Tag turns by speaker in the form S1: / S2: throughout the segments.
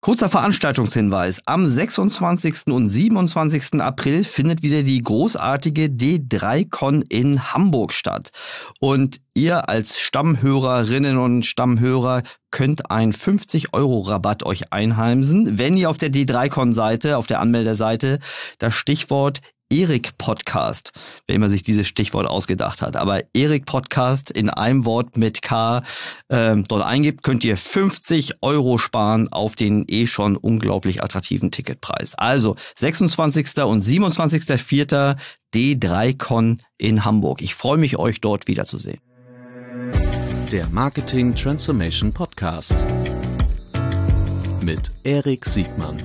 S1: Kurzer Veranstaltungshinweis. Am 26. und 27. April findet wieder die großartige D3Con in Hamburg statt. Und ihr als Stammhörerinnen und Stammhörer könnt einen 50€ euch einheimsen, wenn ihr auf der D3Con-Seite, auf der Anmeldeseite, das Stichwort Erik Podcast, wer immer sich dieses Stichwort ausgedacht hat, aber Erik Podcast in einem Wort mit K dort eingibt, könnt ihr 50€ sparen auf den schon unglaublich attraktiven Ticketpreis. Also 26. und 27.04. D3Con in Hamburg. Ich freue mich, euch dort wiederzusehen.
S2: Der Marketing Transformation Podcast mit Erik Siegmann.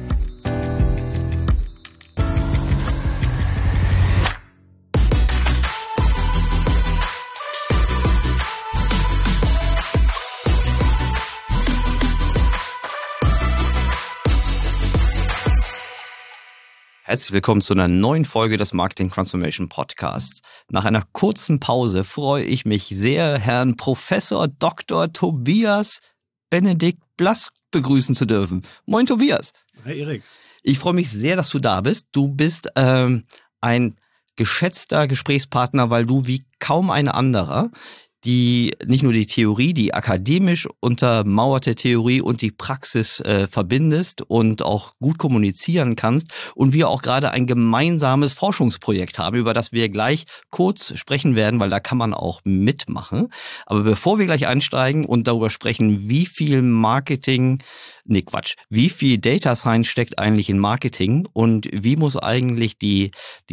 S1: Herzlich willkommen zu einer neuen Folge des Marketing Transformation Podcasts. Nach einer kurzen Pause freue ich mich sehr, Herrn Professor Dr. Tobias Benedikt Blass begrüßen zu dürfen. Moin Tobias.
S3: Hi Erik.
S1: Ich freue mich sehr, dass du da bist. Du bist ein geschätzter Gesprächspartner, weil du wie kaum ein anderer die nicht nur die Theorie, die akademisch untermauerte Theorie und die Praxis verbindest und auch gut kommunizieren kannst und wir auch gerade ein gemeinsames Forschungsprojekt haben, über das wir gleich kurz sprechen werden, weil da kann man auch mitmachen. Aber bevor wir gleich einsteigen und darüber sprechen, wie viel wie viel Data Science steckt eigentlich in Marketing und wie muss eigentlich die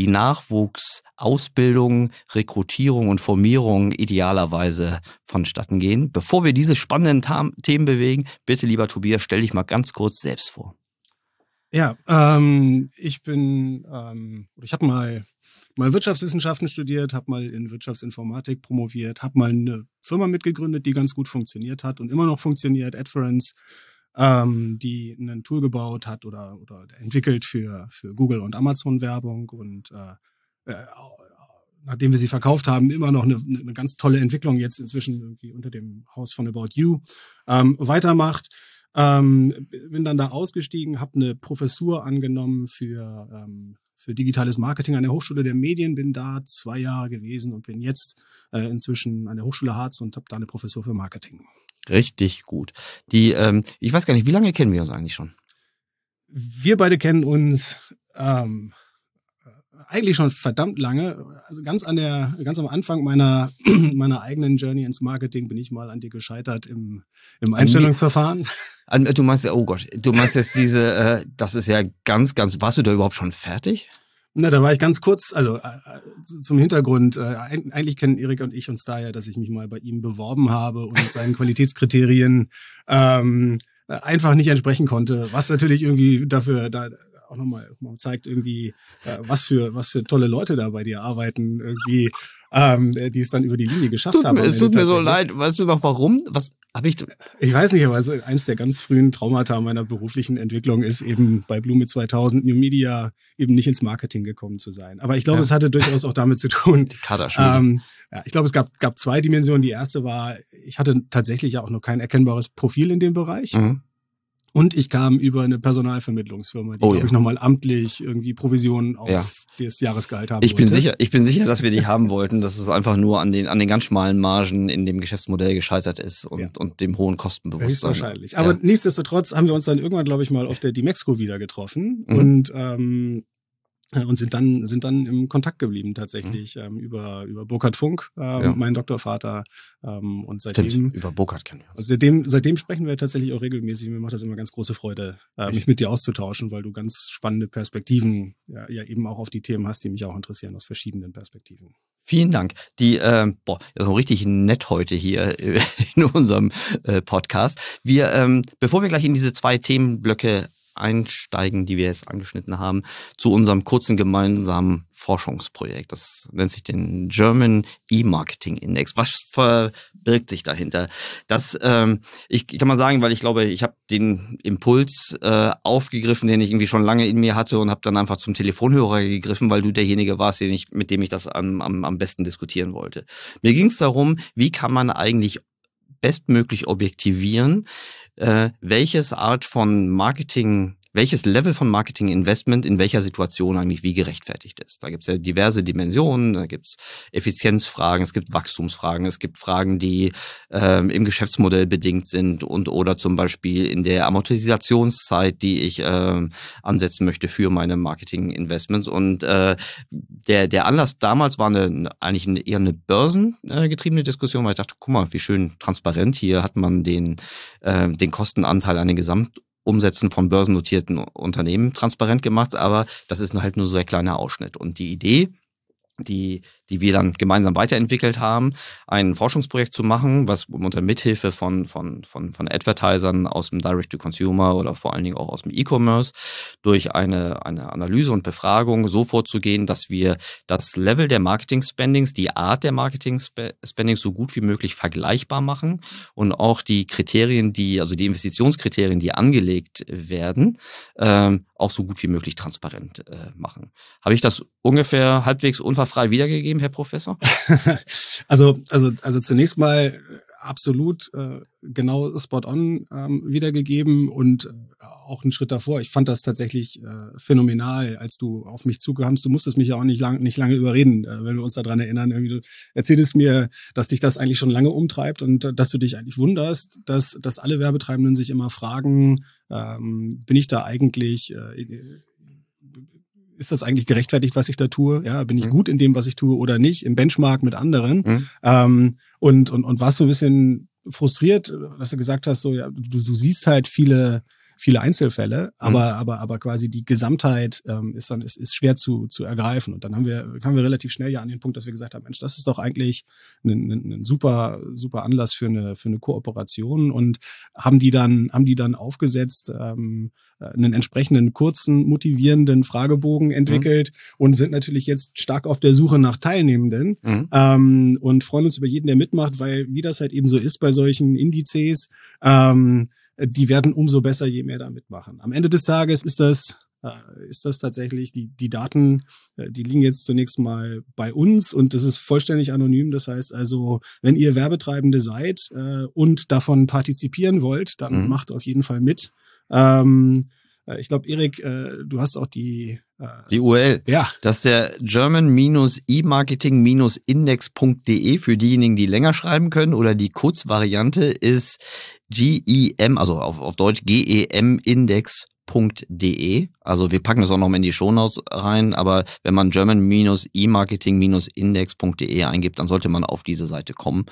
S1: Nachwuchsausbildung, Rekrutierung und Formierung idealerweise vonstatten gehen. Bevor wir diese spannenden Themen bewegen, bitte lieber Tobias, stell dich mal ganz kurz selbst vor.
S3: Ja, ich habe mal Wirtschaftswissenschaften studiert, habe mal in Wirtschaftsinformatik promoviert, habe mal eine Firma mitgegründet, die ganz gut funktioniert hat und immer noch funktioniert, Adference, die ein Tool gebaut hat oder entwickelt für Google und Amazon Werbung und nachdem wir sie verkauft haben, immer noch eine ganz tolle Entwicklung jetzt inzwischen irgendwie unter dem Haus von About You weitermacht. Bin dann da ausgestiegen, habe eine Professur angenommen für digitales Marketing an der Hochschule der Medien, bin da 2 Jahre gewesen und bin jetzt inzwischen an der Hochschule Harz und habe da eine Professur für Marketing.
S1: Richtig gut. Ich weiß gar nicht, wie lange kennen wir uns eigentlich schon?
S3: Wir beide kennen uns eigentlich schon verdammt lange. Also ganz am Anfang meiner eigenen Journey ins Marketing bin ich mal an dir gescheitert im Einstellungsverfahren.
S1: Du meinst jetzt das ist ja ganz, warst du da überhaupt schon fertig?
S3: Na, da war ich ganz kurz, also zum Hintergrund, eigentlich kennen Erik und ich uns daher, dass ich mich mal bei ihm beworben habe und seinen Qualitätskriterien einfach nicht entsprechen konnte, was natürlich irgendwie dafür da auch nochmal zeigt irgendwie, was für tolle Leute da bei dir arbeiten, irgendwie, die es dann über die Linie geschafft haben.
S1: Es tut mir so leid. Weißt du noch warum? Was habe ich?
S3: Ich weiß nicht, aber eins der ganz frühen Traumata meiner beruflichen Entwicklung ist eben bei Blume 2000 New Media eben nicht ins Marketing gekommen zu sein. Aber ich glaube, es hatte durchaus auch damit zu tun.
S1: Die Kaderschmiede.
S3: Ich glaube, es gab 2 Dimensionen. Die erste war, ich hatte tatsächlich ja auch noch kein erkennbares Profil in dem Bereich. Mhm. Und ich kam über eine Personalvermittlungsfirma, die, glaube ich, nochmal amtlich irgendwie Provisionen auf das Jahresgehalt haben wollte.
S1: Ich bin sicher, dass wir die haben wollten, dass es einfach nur an den ganz schmalen Margen in dem Geschäftsmodell gescheitert ist und dem hohen Kostenbewusstsein.
S3: Höchstwahrscheinlich. Aber nichtsdestotrotz haben wir uns dann irgendwann, glaube ich, mal auf der Dimexco wieder getroffen und sind dann im Kontakt geblieben tatsächlich über Burkhard Funk, mein Doktorvater, und seitdem.
S1: Stimmt, über Burkhard kennen wir uns.
S3: Seitdem sprechen wir tatsächlich auch regelmäßig. Mir macht das immer ganz große Freude, mich mit dir auszutauschen, weil du ganz spannende Perspektiven ja eben auch auf die Themen hast, die mich auch interessieren, aus verschiedenen Perspektiven.
S1: Vielen Dank. Das ist richtig nett heute hier in unserem Podcast. Bevor wir gleich in diese 2 Themenblöcke einsteigen, die wir jetzt angeschnitten haben, zu unserem kurzen gemeinsamen Forschungsprojekt. Das nennt sich den German E-Marketing Index. Was verbirgt sich dahinter? Ich kann mal sagen, weil ich glaube, ich habe den Impuls aufgegriffen, den ich irgendwie schon lange in mir hatte und habe dann einfach zum Telefonhörer gegriffen, weil du derjenige warst, mit dem ich das am besten diskutieren wollte. Mir ging es darum, wie kann man eigentlich bestmöglich objektivieren, welches Level von Marketing-Investment in welcher Situation eigentlich wie gerechtfertigt ist. Da gibt es ja diverse Dimensionen, da gibt es Effizienzfragen, es gibt Wachstumsfragen, es gibt Fragen, die im Geschäftsmodell bedingt sind und oder zum Beispiel in der Amortisationszeit, die ich ansetzen möchte für meine Marketing-Investments. Und der Anlass damals war eigentlich eher eine börsengetriebene Diskussion, weil ich dachte, guck mal, wie schön transparent, hier hat man den Kostenanteil an den Gesamtumsätzen von börsennotierten Unternehmen transparent gemacht, aber das ist halt nur so ein kleiner Ausschnitt. Und die Idee, die wir dann gemeinsam weiterentwickelt haben, ein Forschungsprojekt zu machen, was unter Mithilfe von Advertisern aus dem Direct-to-Consumer oder vor allen Dingen auch aus dem E-Commerce durch eine Analyse und Befragung so vorzugehen, dass wir das Level der Marketing-Spendings, die Art der Marketing-Spendings so gut wie möglich vergleichbar machen und auch die Kriterien, die Investitionskriterien, die angelegt werden, auch so gut wie möglich transparent machen. Habe ich das ungefähr halbwegs unfallfrei wiedergegeben, Herr Professor?
S3: Also zunächst mal absolut genau spot on wiedergegeben und auch einen Schritt davor. Ich fand das tatsächlich phänomenal, als du auf mich zukamst. Du musstest mich ja auch nicht lange überreden, wenn wir uns daran erinnern. Irgendwie du erzählst mir, dass dich das eigentlich schon lange umtreibt und dass du dich eigentlich wunderst, dass alle Werbetreibenden sich immer fragen, bin ich da eigentlich ist das eigentlich gerechtfertigt, was ich da tue? Ja, bin ich gut in dem, was ich tue oder nicht? Im Benchmark mit anderen? Und warst du ein bisschen frustriert, dass du gesagt hast, so ja, du siehst halt viele Einzelfälle, aber quasi die Gesamtheit ist schwer zu ergreifen. Und dann kamen wir relativ schnell ja an den Punkt, dass wir gesagt haben, Mensch, das ist doch eigentlich ein super Anlass für eine Kooperation und haben die dann aufgesetzt, einen entsprechenden kurzen, motivierenden Fragebogen entwickelt und sind natürlich jetzt stark auf der Suche nach Teilnehmenden und freuen uns über jeden, der mitmacht, weil wie das halt eben so ist bei solchen Indizes, die werden umso besser, je mehr da mitmachen. Am Ende des Tages ist das tatsächlich, die Daten, die liegen jetzt zunächst mal bei uns und das ist vollständig anonym. Das heißt also, wenn ihr Werbetreibende seid und davon partizipieren wollt, dann macht auf jeden Fall mit. Ich glaube, Erik, du hast auch die
S1: URL.
S3: Ja.
S1: Das ist der German-E-Marketing-Index.de für diejenigen, die länger schreiben können, oder die Kurzvariante ist GEM, also auf Deutsch GEM-Index.de. Also wir packen das auch noch mal in die Shownotes rein, aber wenn man German-E-Marketing-Index.de eingibt, dann sollte man auf diese Seite kommen.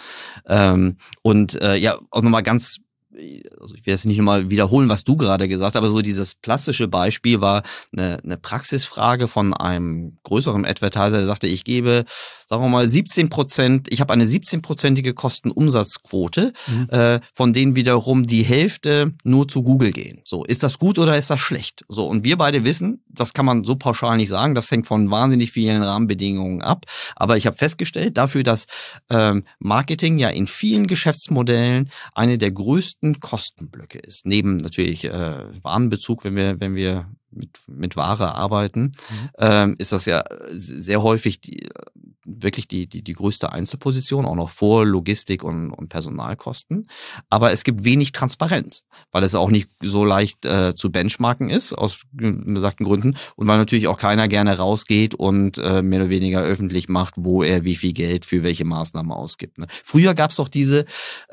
S1: Ja, auch nochmal ganz, also ich werde es nicht nochmal wiederholen, was du gerade gesagt hast, aber so dieses plastische Beispiel war eine Praxisfrage von einem größeren Advertiser, der sagte, ich gebe, sagen wir mal, 17%, ich habe eine 17%ige Kostenumsatzquote, von denen wiederum die Hälfte nur zu Google gehen. So, ist das gut oder ist das schlecht? So, und wir beide wissen, das kann man so pauschal nicht sagen, das hängt von wahnsinnig vielen Rahmenbedingungen ab, aber ich habe festgestellt, dafür, dass Marketing ja in vielen Geschäftsmodellen eine der größten Kostenblöcke ist. Neben natürlich Warenbezug, wenn wir mit Ware arbeiten, ist das ja sehr häufig wirklich die größte Einzelposition, auch noch vor Logistik und Personalkosten. Aber es gibt wenig Transparenz, weil es auch nicht so leicht zu benchmarken ist, aus besagten Gründen, und weil natürlich auch keiner gerne rausgeht und mehr oder weniger öffentlich macht, wo er wie viel Geld für welche Maßnahmen ausgibt. Ne? Früher gab es doch diese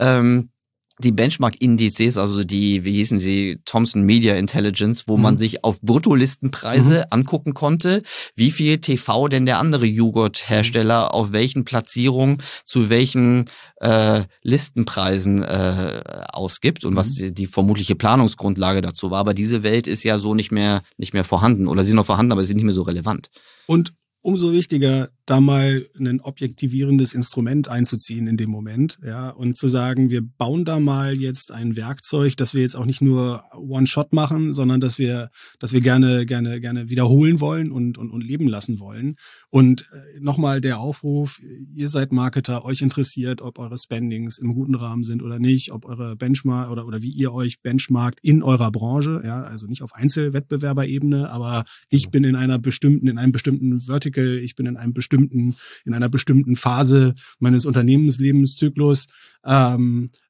S1: die Benchmark-Indizes, also die, wie hießen sie, Thomson Media Intelligence, wo man sich auf Bruttolistenpreise angucken konnte, wie viel TV denn der andere Joghurthersteller auf welchen Platzierungen zu welchen Listenpreisen ausgibt und was die vermutliche Planungsgrundlage dazu war. Aber diese Welt ist ja so nicht mehr vorhanden, oder sie ist noch vorhanden, aber sie ist nicht mehr so relevant.
S3: Und umso wichtiger, da mal ein objektivierendes Instrument einzuziehen in dem Moment, ja, und zu sagen, wir bauen da mal jetzt ein Werkzeug, dass wir jetzt auch nicht nur One-Shot machen, sondern dass wir gerne wiederholen wollen und leben lassen wollen. Und nochmal der Aufruf, ihr seid Marketer, euch interessiert, ob eure Spendings im guten Rahmen sind oder nicht, ob eure Benchmark oder wie ihr euch benchmarkt in eurer Branche, ja, also nicht auf Einzelwettbewerberebene, aber ich bin in einem bestimmten Vertical, ich bin in einer bestimmten Phase meines Unternehmenslebenszyklus,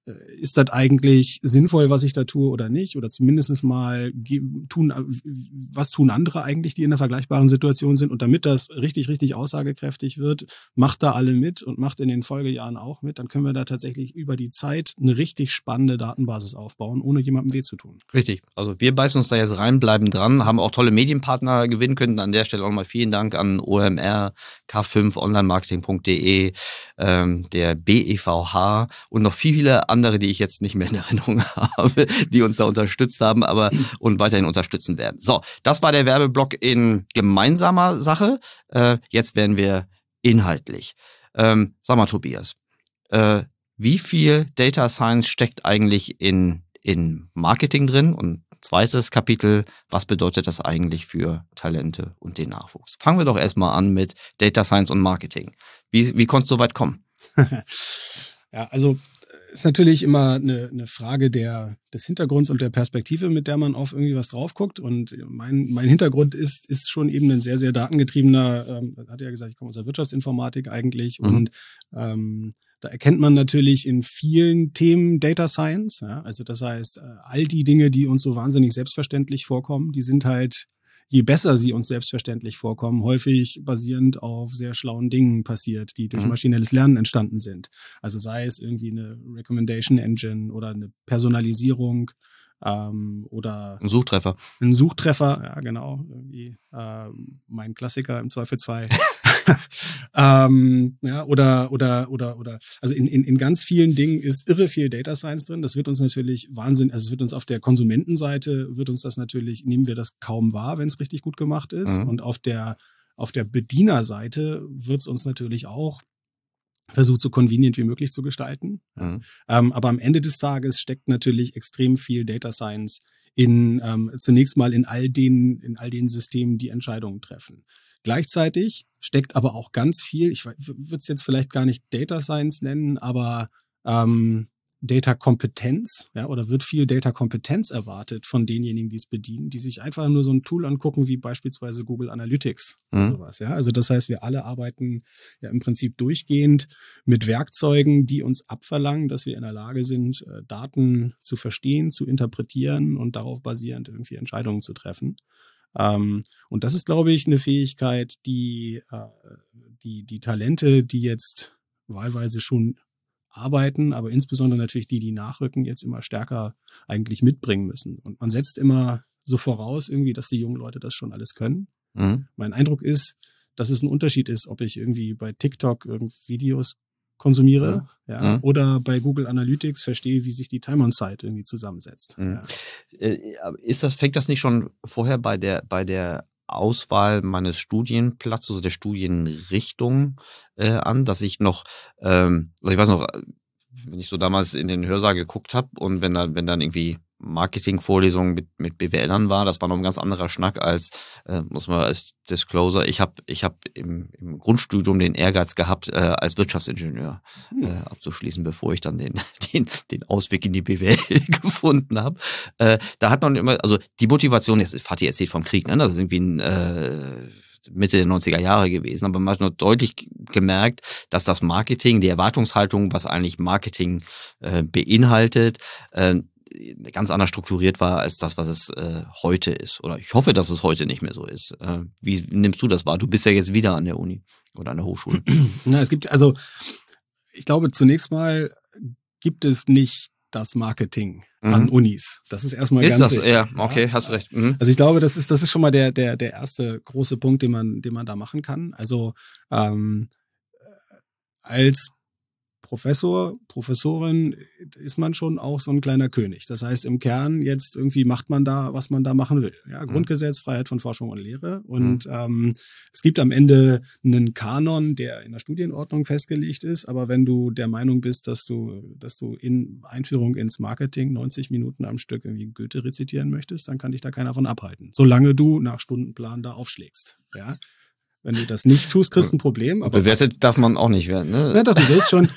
S3: ist das eigentlich sinnvoll, was ich da tue oder nicht? Oder zumindest mal was tun andere eigentlich, die in einer vergleichbaren Situation sind? Und damit das richtig, richtig aussagekräftig wird, macht da alle mit und macht in den Folgejahren auch mit. Dann können wir da tatsächlich über die Zeit eine richtig spannende Datenbasis aufbauen, ohne jemandem weh zu tun.
S1: Richtig. Also wir beißen uns da jetzt rein, bleiben dran, haben auch tolle Medienpartner gewinnen können. An der Stelle auch mal vielen Dank an OMR, K5, onlinemarketing.de, der BEVH und noch viele andere, die ich jetzt nicht mehr in Erinnerung habe, die uns da unterstützt haben, und weiterhin unterstützen werden. So, das war der Werbeblock in gemeinsamer Sache. Jetzt werden wir inhaltlich. Sag mal, Tobias, wie viel Data Science steckt eigentlich in Marketing drin? Und zweites Kapitel, was bedeutet das eigentlich für Talente und den Nachwuchs? Fangen wir doch erstmal an mit Data Science und Marketing. Wie konntest du so weit kommen?
S3: Ja, also ist natürlich immer eine Frage des Hintergrunds und der Perspektive, mit der man auf irgendwie was drauf guckt. Und mein Hintergrund ist schon eben ein sehr, sehr datengetriebener, hat ja gesagt, ich komme aus der Wirtschaftsinformatik eigentlich. Und da erkennt man natürlich in vielen Themen Data Science. Ja? Also das heißt, all die Dinge, die uns so wahnsinnig selbstverständlich vorkommen, die sind halt, je besser sie uns selbstverständlich vorkommen, häufig basierend auf sehr schlauen Dingen passiert, die durch maschinelles Lernen entstanden sind. Also sei es irgendwie eine Recommendation Engine oder eine Personalisierung oder
S1: ein Suchtreffer.
S3: Ein Suchtreffer, ja genau, irgendwie mein Klassiker im Zweifelsfall. Ja, oder also in ganz vielen Dingen ist irre viel Data Science drin. Das wird uns natürlich also es wird uns auf der Konsumentenseite nehmen wir das kaum wahr, wenn es richtig gut gemacht ist. Und auf der Bedienerseite wird es uns natürlich auch versucht, so convenient wie möglich zu gestalten. Aber am Ende des Tages steckt natürlich extrem viel Data Science zunächst mal in all den Systemen, die Entscheidungen treffen. Gleichzeitig steckt aber auch ganz viel, ich würde es jetzt vielleicht gar nicht Data Science nennen, aber Data Kompetenz, ja, oder wird viel Data Kompetenz erwartet von denjenigen, die es bedienen, die sich einfach nur so ein Tool angucken, wie beispielsweise Google Analytics oder sowas, ja. Also das heißt, wir alle arbeiten ja im Prinzip durchgehend mit Werkzeugen, die uns abverlangen, dass wir in der Lage sind, Daten zu verstehen, zu interpretieren und darauf basierend irgendwie Entscheidungen zu treffen. Und das ist, glaube ich, eine Fähigkeit, die Talente, die jetzt wahlweise schon arbeiten, aber insbesondere natürlich die nachrücken, jetzt immer stärker eigentlich mitbringen müssen. Und man setzt immer so voraus irgendwie, dass die jungen Leute das schon alles können. Mein Eindruck ist, dass es ein Unterschied ist, ob ich irgendwie bei TikTok Videos konsumiere, oder bei Google Analytics verstehe, wie sich die Time on Site irgendwie zusammensetzt. Ja.
S1: Fängt das nicht schon vorher bei der Auswahl meines Studienplatzes, also der Studienrichtung an, dass ich noch, also ich weiß noch, wenn ich so damals in den Hörsaal geguckt habe und wenn dann irgendwie Marketing-Vorlesungen mit BWLern war, das war noch ein ganz anderer Schnack als, muss man als Disclosure, ich hab im Grundstudium den Ehrgeiz gehabt, als Wirtschaftsingenieur abzuschließen, bevor ich dann den Ausweg in die BWL gefunden habe. Da hat man immer, also die Motivation, jetzt Fatih erzählt vom Krieg, ne? Das ist irgendwie Mitte der 90er Jahre gewesen, aber man hat nur deutlich gemerkt, dass das Marketing, die Erwartungshaltung, was eigentlich Marketing beinhaltet, ganz anders strukturiert war als das, was es heute ist. Oder ich hoffe, dass es heute nicht mehr so ist. Wie nimmst du das wahr? Du bist ja jetzt wieder an der Uni oder an der Hochschule.
S3: Na, ich glaube, zunächst mal gibt es nicht das Marketing an Unis. Das ist erstmal ganz wichtig.
S1: Ja, okay, hast du recht.
S3: Also ich glaube, das ist schon mal der erste große Punkt, den man da machen kann. Also als Professorin ist man schon auch so ein kleiner König. Das heißt, im Kern jetzt irgendwie macht man da, was man da machen will. Ja, Grundgesetz, Freiheit von Forschung und Lehre. Und es gibt am Ende einen Kanon, der in der Studienordnung festgelegt ist. Aber wenn du der Meinung bist, dass du in Einführung ins Marketing 90 Minuten am Stück irgendwie Goethe rezitieren möchtest, dann kann dich da keiner von abhalten. Solange du nach Stundenplan da aufschlägst. Ja. Wenn du das nicht tust, kriegst du ein Problem. Aber
S1: bewertet darf man auch nicht werden, ne?
S3: Ja, doch, du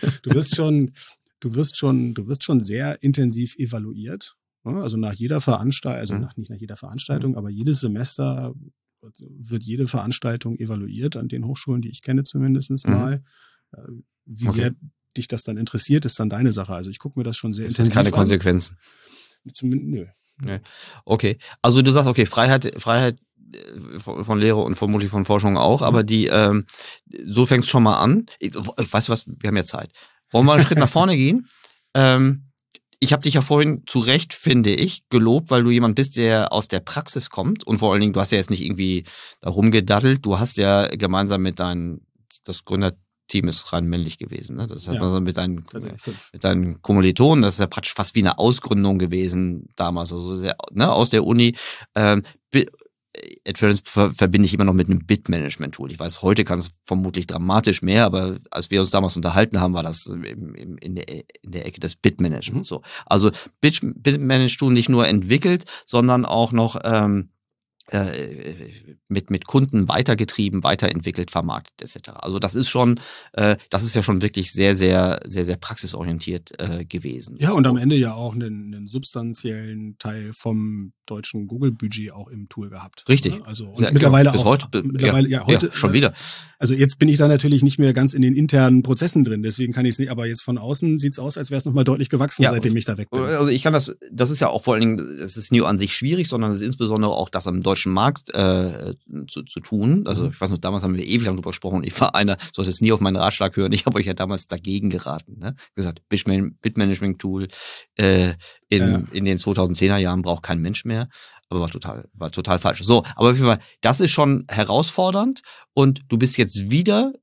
S3: wirst schon sehr intensiv evaluiert. Also nach jeder Veranstaltung, nicht nach jeder Veranstaltung, aber jedes Semester wird jede Veranstaltung evaluiert an den Hochschulen, die ich kenne zumindest mal. Wie sehr dich das dann interessiert, ist dann deine Sache. Also ich gucke mir das schon sehr intensiv
S1: keine
S3: an.
S1: Konsequenzen.
S3: Zumindest, nö.
S1: Nee. Okay, also du sagst, okay, Freiheit von Lehre und vermutlich von Forschung auch, aber so fängst schon mal an. Weißt du was, wir haben ja Zeit. Wollen wir einen Schritt nach vorne gehen? Ich habe dich ja vorhin zu Recht, finde ich, gelobt, weil du jemand bist, der aus der Praxis kommt und vor allen Dingen, du hast ja jetzt nicht irgendwie da rumgedaddelt, du hast ja gemeinsam mit das Gründerteam ist rein männlich gewesen, ne? Das hat man so mit deinen Kommilitonen, das ist ja praktisch fast wie eine Ausgründung gewesen damals, also sehr, ne, aus der Uni. Adference verbinde ich immer noch mit einem Bit-Management-Tool. Ich weiß, heute kann es vermutlich dramatisch mehr, aber als wir uns damals unterhalten haben, war das in der Ecke des Bit-Managements so. Also Bit-Management-Tool nicht nur entwickelt, sondern auch noch mit Kunden weitergetrieben, weiterentwickelt, vermarktet etc. Also das ist ja schon wirklich sehr, sehr, sehr, sehr praxisorientiert gewesen.
S3: Ja, und am Ende ja auch einen substanziellen Teil vom deutschen Google-Budget auch im Tool gehabt.
S1: Richtig.
S3: Ne? Also und mittlerweile
S1: bis
S3: auch.
S1: Heute schon wieder.
S3: Also jetzt bin ich da natürlich nicht mehr ganz in den internen Prozessen drin, deswegen kann ich es nicht, aber jetzt von außen sieht's aus, als wäre es nochmal deutlich gewachsen, seitdem ich da weg bin.
S1: Also ich kann das ist ja auch vor allen Dingen, das ist nie an sich schwierig, sondern es ist insbesondere auch das am deutschen Markt zu tun. Also ich weiß noch, damals haben wir ewig lang drüber gesprochen und ich war einer, sollte es nie auf meinen Ratschlag hören, ich habe euch ja damals dagegen geraten. Ne? Gesagt, Bit-Management-Tool in den 2010er Jahren braucht kein Mensch mehr. Aber war total falsch. So, aber auf jeden Fall, das ist schon herausfordernd und du bist jetzt wieder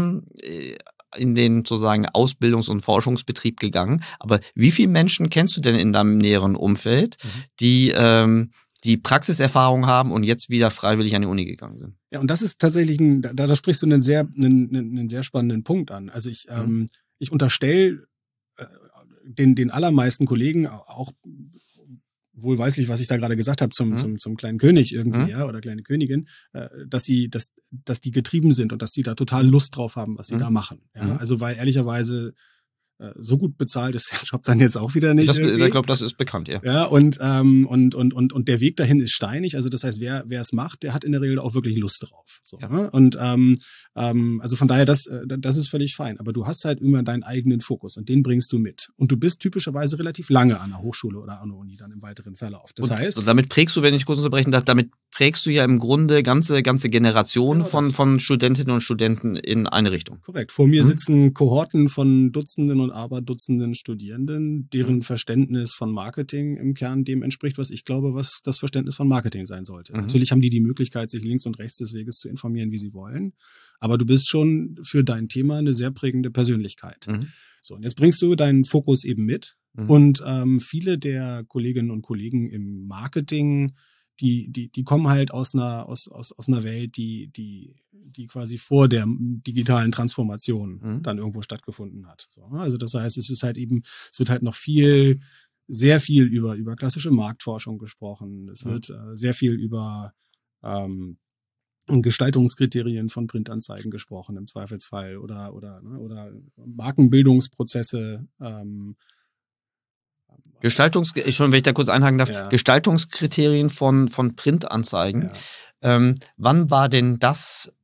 S1: in den sozusagen Ausbildungs- und Forschungsbetrieb gegangen. Aber wie viele Menschen kennst du denn in deinem näheren Umfeld, die Praxiserfahrung haben und jetzt wieder freiwillig an die Uni gegangen sind?
S3: Ja, und das ist tatsächlich da sprichst du einen sehr spannenden Punkt an. Also ich unterstelle den allermeisten Kollegen auch wohlweislich, was ich da gerade gesagt habe zum kleinen König irgendwie, ja, oder kleine Königin, dass die getrieben sind und dass die da total Lust drauf haben, was sie da machen. Ja? Also weil ehrlicherweise so gut bezahlt ist der Job dann jetzt auch wieder nicht.
S1: Ich glaube, das ist bekannt, ja.
S3: Ja, und der Weg dahin ist steinig. Also das heißt, wer es macht, der hat in der Regel auch wirklich Lust drauf. So,
S1: ja.
S3: Ne? Und also von daher, das ist völlig fein. Aber du hast halt immer deinen eigenen Fokus und den bringst du mit. Und du bist typischerweise relativ lange an der Hochschule oder an der Uni dann im weiteren Verlauf. Das heißt,
S1: und damit prägst du, wenn ich kurz unterbrechen darf, damit prägst du ja im Grunde ganze Generationen von Studentinnen und Studenten in eine Richtung.
S3: Korrekt. Vor mir sitzen Kohorten von Dutzenden und Aberdutzenden Studierenden, deren Verständnis von Marketing im Kern dem entspricht, was ich glaube, was das Verständnis von Marketing sein sollte. Natürlich haben die Möglichkeit, sich links und rechts des Weges zu informieren, wie sie wollen. Aber du bist schon für dein Thema eine sehr prägende Persönlichkeit. So, und jetzt bringst du deinen Fokus eben mit. Und viele der Kolleginnen und Kollegen im Marketing, die kommen halt aus einer Welt, die quasi vor der digitalen Transformation dann irgendwo stattgefunden hat. So, also das heißt, es wird halt noch sehr viel über klassische Marktforschung gesprochen. Es wird sehr viel über Gestaltungskriterien von Printanzeigen gesprochen im Zweifelsfall oder Markenbildungsprozesse.
S1: Schon, wenn ich da kurz einhaken darf, ja. Gestaltungskriterien von Printanzeigen. Ja. Wann war denn das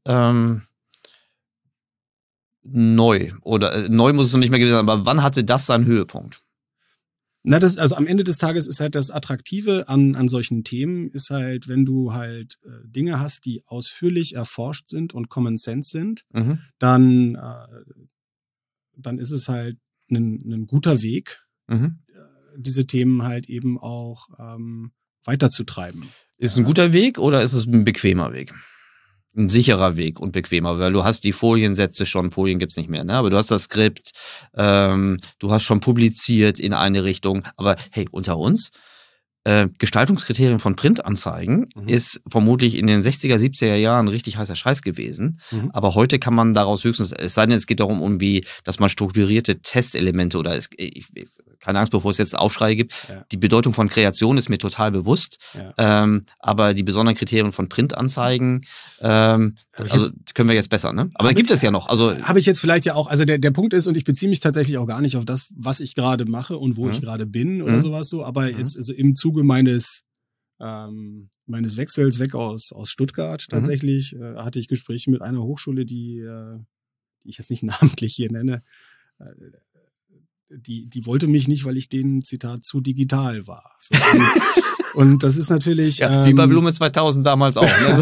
S1: neu? Oder neu muss es noch nicht mehr gewesen sein, aber wann hatte das seinen Höhepunkt?
S3: Also am Ende des Tages ist halt das Attraktive an solchen Themen, ist halt, wenn du halt Dinge hast, die ausführlich erforscht sind und Common Sense sind, dann ist es halt ein guter Weg, diese Themen halt eben auch weiterzutreiben.
S1: Ist es ein guter Weg oder ist es ein bequemer Weg? Ein sicherer Weg und bequemer, weil du hast die Foliensätze schon, Folien gibt's nicht mehr, ne? Aber du hast das Skript, du hast schon publiziert in eine Richtung, aber hey, unter uns, Gestaltungskriterien von Printanzeigen ist vermutlich in den 60er, 70er Jahren richtig heißer Scheiß gewesen. Aber heute kann man daraus höchstens, es sei denn, es geht darum, irgendwie, dass man strukturierte Testelemente oder keine Angst, bevor es jetzt Aufschrei gibt. Ja. Die Bedeutung von Kreation ist mir total bewusst. Ja. Aber die besonderen Kriterien von Printanzeigen, können wir jetzt besser, ne? Aber gibt es ja noch. Also
S3: habe ich jetzt vielleicht ja auch, also der Punkt ist, und ich beziehe mich tatsächlich auch gar nicht auf das, was ich gerade mache und wo ich gerade bin oder sowas so, aber jetzt also im Zuge meines Wechsels weg aus Stuttgart tatsächlich hatte ich Gespräche mit einer Hochschule, die ich jetzt nicht namentlich hier nenne, die wollte mich nicht, weil ich denen, Zitat, zu digital war. So, und das ist natürlich...
S1: Ja, wie bei Blume 2000 damals auch. Ne?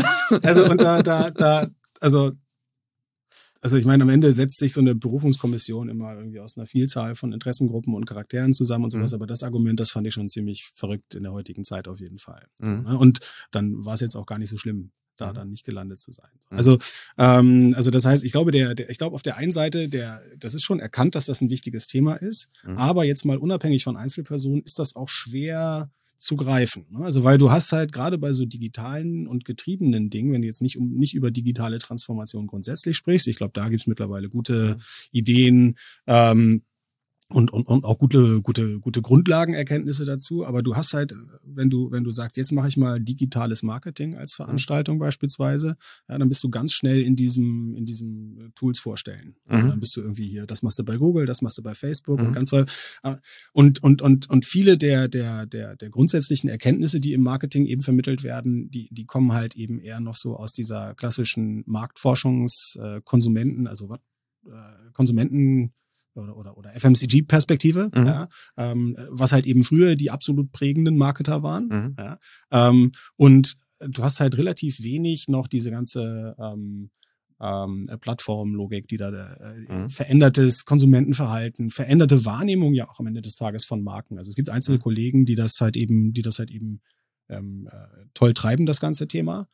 S3: Also ich meine, am Ende setzt sich so eine Berufungskommission immer irgendwie aus einer Vielzahl von Interessengruppen und Charakteren zusammen und sowas. Aber das Argument, das fand ich schon ziemlich verrückt in der heutigen Zeit auf jeden Fall. Und dann war es jetzt auch gar nicht so schlimm, da dann nicht gelandet zu sein. Also das heißt, ich glaube, ich glaube auf der einen Seite, das ist schon erkannt, dass das ein wichtiges Thema ist. Aber jetzt mal unabhängig von Einzelpersonen ist das auch schwer zu greifen. Also weil du hast halt gerade bei so digitalen und getriebenen Dingen, wenn du jetzt nicht über digitale Transformation grundsätzlich sprichst, ich glaube, da gibt's mittlerweile gute Ideen, und auch gute Grundlagenerkenntnisse dazu. Aber du hast halt, wenn du sagst, jetzt mache ich mal digitales Marketing als Veranstaltung beispielsweise, ja, dann bist du ganz schnell in diesem Tools vorstellen. Dann bist du irgendwie hier, das machst du bei Google, das machst du bei Facebook und ganz toll. Und viele der grundsätzlichen Erkenntnisse, die im Marketing eben vermittelt werden, die kommen halt eben eher noch so aus dieser klassischen Marktforschungs-Konsumenten, also Konsumenten oder FMCG-Perspektive, ja, was halt eben früher die absolut prägenden Marketer waren. Ja, und du hast halt relativ wenig noch diese ganze Plattformlogik, die da verändertes Konsumentenverhalten, veränderte Wahrnehmung ja auch am Ende des Tages von Marken. Also es gibt einzelne Kollegen, die das halt eben toll treiben, das ganze Thema.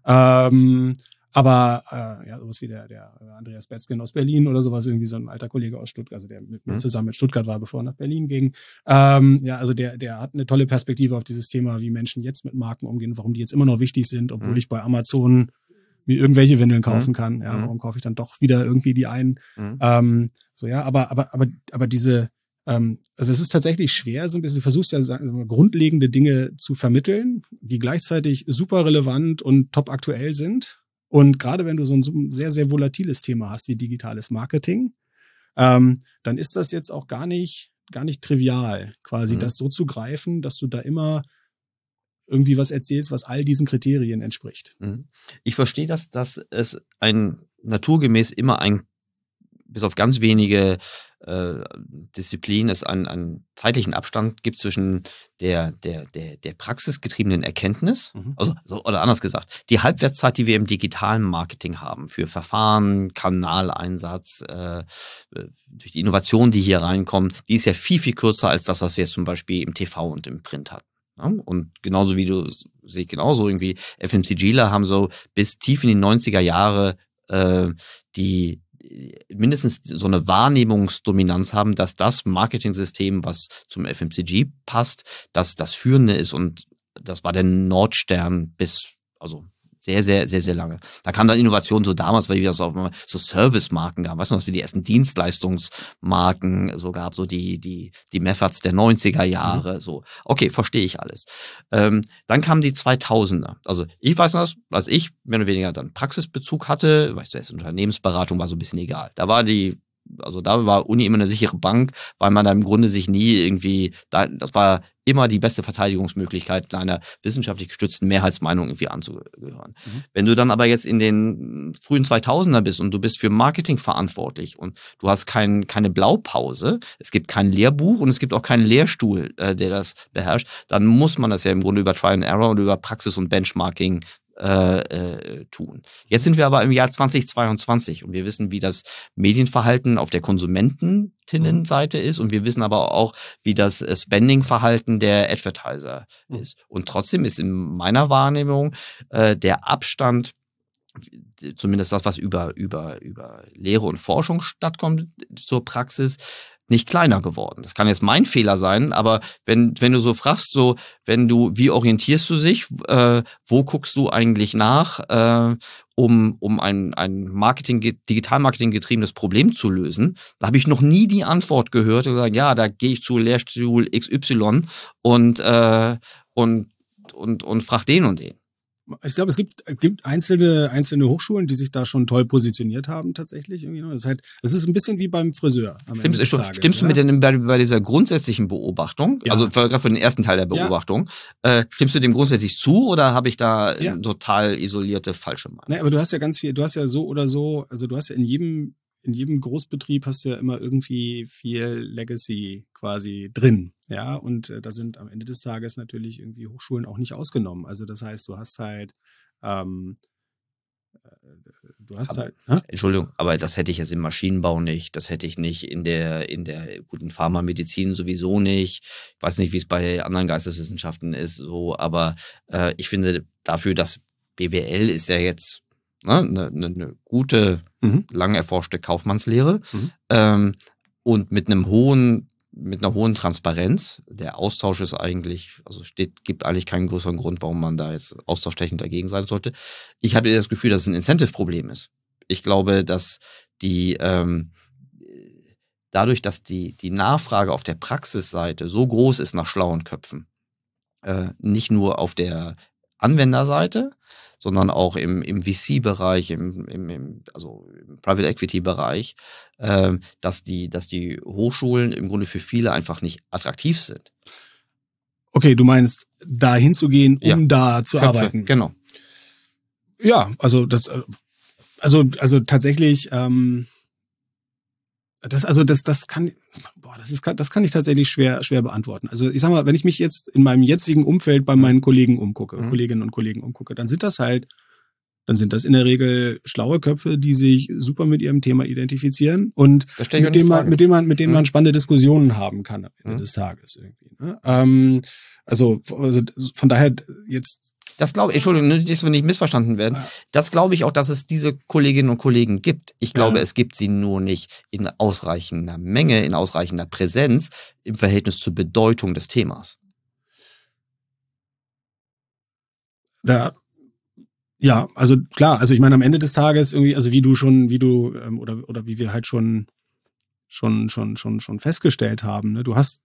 S3: Aber sowas wie der Andreas Betzgen aus Berlin oder sowas, irgendwie so ein alter Kollege aus Stuttgart, also der mit mir zusammen in Stuttgart war, bevor er nach Berlin ging. Also der hat eine tolle Perspektive auf dieses Thema, wie Menschen jetzt mit Marken umgehen, warum die jetzt immer noch wichtig sind, obwohl ich bei Amazon mir irgendwelche Windeln kaufen kann. Ja, warum kaufe ich dann doch wieder irgendwie die ein? Aber diese also es ist tatsächlich schwer, so ein bisschen, du versuchst ja grundlegende Dinge zu vermitteln, die gleichzeitig super relevant und top aktuell sind. Und gerade wenn du so ein sehr, sehr volatiles Thema hast wie digitales Marketing, dann ist das jetzt auch gar nicht trivial, quasi das so zu greifen, dass du da immer irgendwie was erzählst, was all diesen Kriterien entspricht.
S1: Ich verstehe, dass es naturgemäß immer bis auf ganz wenige Disziplinen es einen zeitlichen Abstand gibt zwischen der praxisgetriebenen Erkenntnis, oder anders gesagt, die Halbwertszeit, die wir im digitalen Marketing haben, für Verfahren, Kanaleinsatz, durch die Innovationen, die hier reinkommen, die ist ja viel, viel kürzer als das, was wir jetzt zum Beispiel im TV und im Print hatten. Ja? Und genauso wie sehe ich genauso irgendwie, FMCGler haben so bis tief in die 90er Jahre die mindestens so eine Wahrnehmungsdominanz haben, dass das Marketing-System, was zum FMCG passt, dass das führende ist, und das war der Nordstern also sehr, sehr, sehr, sehr lange. Da kam dann Innovation so damals, weil es auch so Service-Marken gab, weißt du, dass es die ersten Dienstleistungsmarken so gab, so die Methods der 90er Jahre, so. Okay, verstehe ich alles. Dann kamen die 2000er. Also ich weiß noch, als ich mehr oder weniger dann Praxisbezug hatte, weil zuerst Unternehmensberatung war so ein bisschen egal. Da war Uni immer eine sichere Bank, weil man da im Grunde sich nie irgendwie, das war immer die beste Verteidigungsmöglichkeit, einer wissenschaftlich gestützten Mehrheitsmeinung irgendwie anzugehören. Wenn du dann aber jetzt in den frühen 2000er bist und du bist für Marketing verantwortlich und du hast keine Blaupause, es gibt kein Lehrbuch und es gibt auch keinen Lehrstuhl, der das beherrscht, dann muss man das ja im Grunde über Trial and Error und über Praxis und Benchmarking tun. Jetzt sind wir aber im Jahr 2022 und wir wissen, wie das Medienverhalten auf der Konsumentinnenseite ist, und wir wissen aber auch, wie das Spending-Verhalten der Advertiser ist. Und trotzdem ist in meiner Wahrnehmung der Abstand, zumindest das, was über Lehre und Forschung stattkommt, zur Praxis, nicht kleiner geworden. Das kann jetzt mein Fehler sein, aber wenn du so fragst, wie orientierst du dich, wo guckst du eigentlich nach, um ein Digital-Marketing getriebenes Problem zu lösen, da habe ich noch nie die Antwort gehört und gesagt, ja, da gehe ich zu Lehrstuhl XY und frag den und den.
S3: Ich glaube, es gibt einzelne Hochschulen, die sich da schon toll positioniert haben, tatsächlich. Das ist ein bisschen wie beim Friseur.
S1: Stimmst du mir denn bei dieser grundsätzlichen Beobachtung, also gerade für den ersten Teil der Beobachtung, stimmst du dem grundsätzlich zu, oder habe ich da eine total isolierte falsche Meinung?
S3: Nee, aber du hast ja ganz viel, du hast ja so oder so, also du hast ja in in jedem Großbetrieb hast du ja immer irgendwie viel Legacy quasi drin. Ja, und da sind am Ende des Tages natürlich irgendwie Hochschulen auch nicht ausgenommen. Also das heißt, du hast halt
S1: Entschuldigung, aber das hätte ich jetzt im Maschinenbau nicht, das hätte ich nicht in der guten Pharmamedizin sowieso nicht. Ich weiß nicht, wie es bei anderen Geisteswissenschaften ist, so, aber ich finde dafür, dass BWL ist ja jetzt eine gute, lang erforschte Kaufmannslehre und mit einer hohen Transparenz. Der Austausch ist eigentlich, gibt eigentlich keinen größeren Grund, warum man da jetzt austauschtechnisch dagegen sein sollte. Ich habe das Gefühl, dass es ein Incentive-Problem ist. Ich glaube, dass dadurch, dass die Nachfrage auf der Praxisseite so groß ist nach schlauen Köpfen, nicht nur auf der Anwenderseite, sondern auch im VC-Bereich, im Private Equity-Bereich, dass die Hochschulen im Grunde für viele einfach nicht attraktiv sind.
S3: Okay, du meinst, da hinzugehen, um da zu arbeiten.
S1: Genau.
S3: Ja, also tatsächlich, das kann ich tatsächlich schwer beantworten. Also ich sag mal, wenn ich mich jetzt in meinem jetzigen Umfeld bei meinen Kolleginnen und Kollegen umgucke, dann sind das in der Regel schlaue Köpfe, die sich super mit ihrem Thema identifizieren und mit denen man spannende Diskussionen haben kann am Ende des Tages irgendwie. Ne? Also von daher jetzt.
S1: Das glaube ich, Entschuldigung, dass wir nicht missverstanden werden. Das glaube ich auch, dass es diese Kolleginnen und Kollegen gibt. Ich glaube, es gibt sie nur nicht in ausreichender Menge, in ausreichender Präsenz im Verhältnis zur Bedeutung des Themas.
S3: Ja, also klar, also ich meine am Ende des Tages irgendwie, also wie wir halt schon festgestellt haben, ne, du hast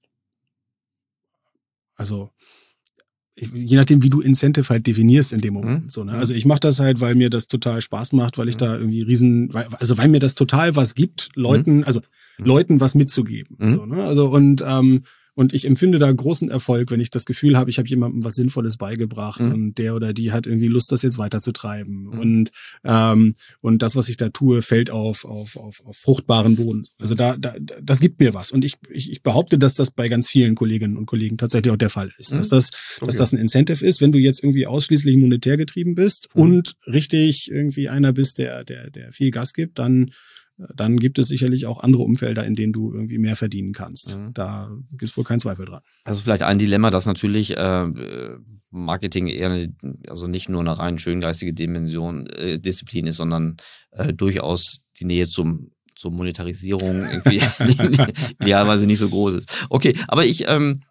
S3: je nachdem, wie du Incentive halt definierst in dem Moment. So, ne? Also ich mache das halt, weil mir das total Spaß macht, weil ich da irgendwie weil mir das total was gibt, Leuten was mitzugeben. So, ne? Also und ich empfinde da großen Erfolg, wenn ich das Gefühl habe, ich habe jemandem was Sinnvolles beigebracht und der oder die hat irgendwie Lust, das jetzt weiterzutreiben. Und das, was ich da tue, fällt auf fruchtbaren Boden. Also das gibt mir was. Und ich behaupte, dass das bei ganz vielen Kolleginnen und Kollegen tatsächlich auch der Fall ist. Dass das ein Incentive ist, wenn du jetzt irgendwie ausschließlich monetär getrieben bist und richtig irgendwie einer bist, der viel Gas gibt, dann gibt es sicherlich auch andere Umfelder, in denen du irgendwie mehr verdienen kannst. Da gibt es wohl keinen Zweifel dran.
S1: Also vielleicht ein Dilemma, dass natürlich Marketing eher nicht nur eine rein schöngeistige Disziplin ist, sondern durchaus die Nähe zur Monetarisierung irgendwie idealerweise nicht so groß ist. Okay, aber ich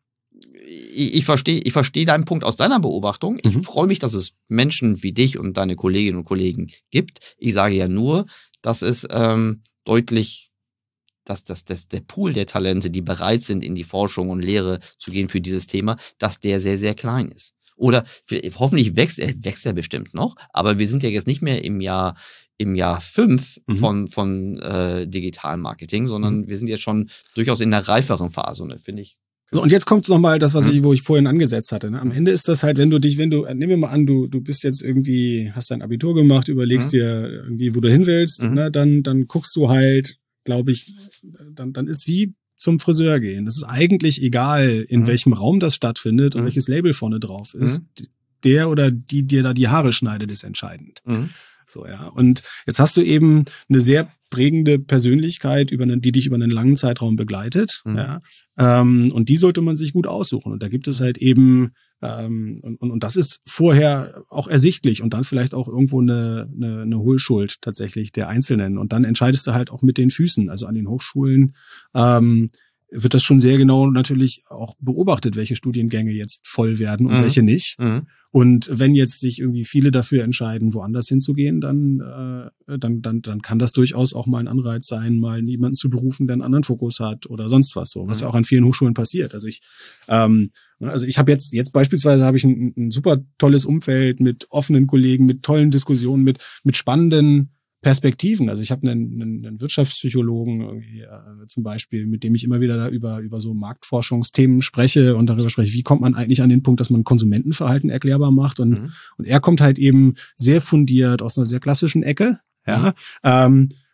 S1: verstehe deinen Punkt aus deiner Beobachtung. Ich freue mich, dass es Menschen wie dich und deine Kolleginnen und Kollegen gibt. Ich sage ja nur, dass es deutlich, dass der Pool der Talente, die bereit sind, in die Forschung und Lehre zu gehen für dieses Thema, dass der sehr, sehr klein ist. Oder hoffentlich wächst er bestimmt noch, aber wir sind ja jetzt nicht mehr im Jahr 5 von digitalem Marketing, sondern wir sind jetzt schon durchaus in der reiferen Phase, ne, finde ich.
S3: So, und jetzt kommt nochmal das, wo ich vorhin angesetzt hatte. Ne? Am Ende ist das halt, nehmen wir mal an, du bist jetzt irgendwie, hast dein Abitur gemacht, überlegst dir irgendwie, wo du hin willst, ne? Dann guckst du halt, glaube ich, dann ist wie zum Friseur gehen. Das ist eigentlich egal, in welchem Raum das stattfindet und welches Label vorne drauf ist. Der oder die dir da die Haare schneidet, ist entscheidend. So, ja. Und jetzt hast du eben eine sehr prägende Persönlichkeit, die dich über einen langen Zeitraum begleitet. Ja. Und die sollte man sich gut aussuchen. Und da gibt es halt eben, und das ist vorher auch ersichtlich und dann vielleicht auch irgendwo eine Hohlschuld tatsächlich der Einzelnen. Und dann entscheidest du halt auch mit den Füßen. Also an den Hochschulen wird das schon sehr genau natürlich auch beobachtet, welche Studiengänge jetzt voll werden und welche nicht. Und wenn jetzt sich irgendwie viele dafür entscheiden, woanders hinzugehen, dann kann das durchaus auch mal ein Anreiz sein, mal jemanden zu berufen, der einen anderen Fokus hat oder sonst was so, was ja auch an vielen Hochschulen passiert. Also ich habe jetzt beispielsweise habe ich ein super tolles Umfeld mit offenen Kollegen, mit tollen Diskussionen, mit spannenden Perspektiven. Also ich habe einen Wirtschaftspsychologen irgendwie, zum Beispiel, mit dem ich immer wieder da über so Marktforschungsthemen spreche und darüber spreche, wie kommt man eigentlich an den Punkt, dass man Konsumentenverhalten erklärbar macht. Und er kommt halt eben sehr fundiert aus einer sehr klassischen Ecke. Ja.